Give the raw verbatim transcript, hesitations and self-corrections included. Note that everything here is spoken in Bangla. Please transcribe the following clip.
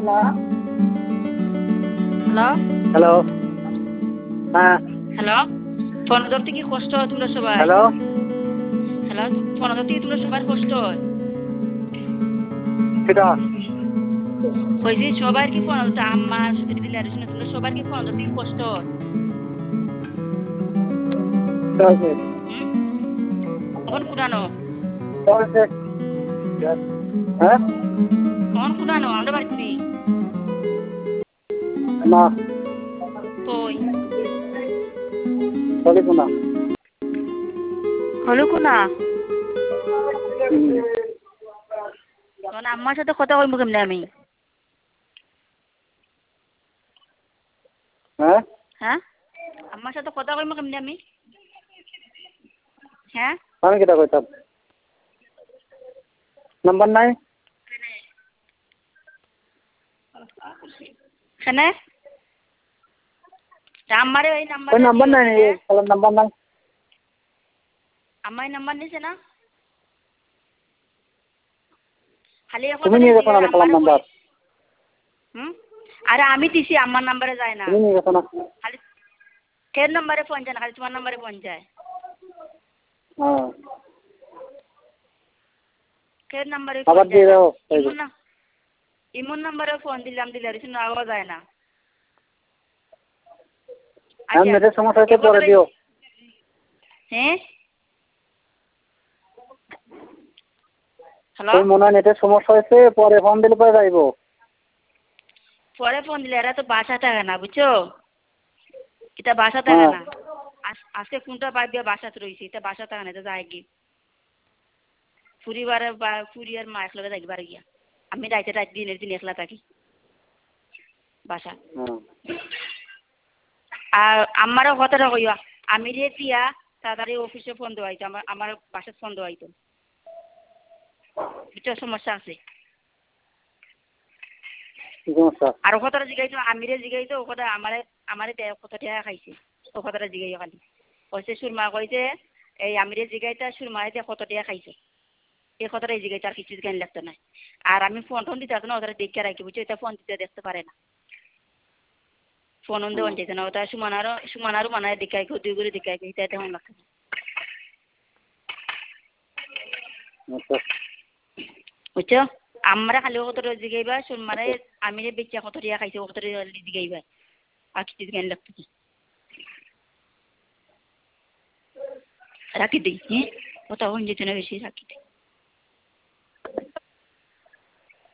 হ্যালো হ্যালো হ্যাঁ হ্যালো ফোন ধরতে কি কষ্ট হয় তোমরা সবাই? হ্যালো হ্যালো ফোন ধরতে কি তোমরা সবার কষ্ট হয়? সেটা কইছি সবার কি ফোন ধরতে আম্মা সুতির দিলে আর শুনে তোমরা সবার কি ফোন ধরতে কি কষ্ট হয়? চলছে হুম কখন কুড়ানো চলছে হ্যাঁ কখন কুড়ানো আমরা বাড়িতে নেই না কই চলিব না হলো কোনা হুম। তখন আম্মার সাথে কথা কইব কেমনে আমি? হ্যাঁ হ্যাঁ আম্মার সাথে কথা কইব কেমনে আমি? হ্যাঁ আমি কেটা কইতাম নাম্বার নাই কেনে আম্মারে এই ওই নাম্বারে নাম্বার দিও নাই দিলে খেলার নাম্বার নাই আম্মাই নাম্বার নিছে না খালি এখন তুমি নিয়ে গেছো না খেলার আমারে নাম্বার কই হুম আরে আমি দিছি আমার নাম্বারে যায় না তুমি নিয়ে গেছো না খালি কের নাম্বারে ফোন যায় না খালি তোমার নাম্বারে ফোন যায় হ্যাঁ কের নাম্বারে আবার ফোন দিয়ে যায় না দাও ইমন না ইমন নাম্বারে ফোন দিলাম দিলে রিসিভ আওয়া যায় না হ্যাঁ আচ্ছা নেটের সমস্যা হয়েছে এ পরে কথাটা দিও হ্যাঁ হ্যালো ওই মনে হয় নেটের সমস্যা হয়েছে পরে ফোন দিলে পরে যাইব পরে ফোন দিলে এরা তো বাসা থাকে না বুঝছো এটা বাসা থাকে হ্যাঁ না আজকে কোনটা বাদ দিয়ে বাসাতে রয়েছে এটা বাসা থাকে না এটা যায় কি পরিবারে বা ফুরিয়ার মা একলগে যাইবার গিয়া আমি রাইতে রাত দিনের দিন একলা থাকি বাসা হ্যাঁ আর আমারও কথাটা কইয়া আমি রে দিয়া তাড়াতাড়ি অফিসে ফোন দেওয়াইতো আমার আমার বাসার ফোন দেওয়াইতো এটা সমস্যা আছে কি সমস্যা আর ও কথাটা জিগাইতো আমিরে জিগাইতো ও কথা আমারে আমারে কত টাকা খাইছে ও কথাটা জিগাই খালি কইছে সুরমা কইছে এই আমিরে জিগাইতা সুরমারে দিয়ে কত টাকা খাইছে এই কথাটা এই জিগাইতে আর কিছু জ্ঞান লাগতো না আর আমি ফোন টোন দিতে না ওদের দেখে রাখি বুঝছো এটা ফোন দিতে দেখতে পারে না ফোন অন দেওয়ান যেত না ওটা সুমানারও সুমানারও মানে দেখাই দুই করে দেখাই এটা তেমন লাগতো না আচ্ছা বুঝছো আমরা খালি কত জিগাইবা সুরমারে আমিরে বেচা কত টাকা খাইছে কত টাকা জিগাইবা আর কিছু জ্ঞান লাগতো না রাখি দিই হ্যাঁ কথা হন যেত না বেশি রাখি দিই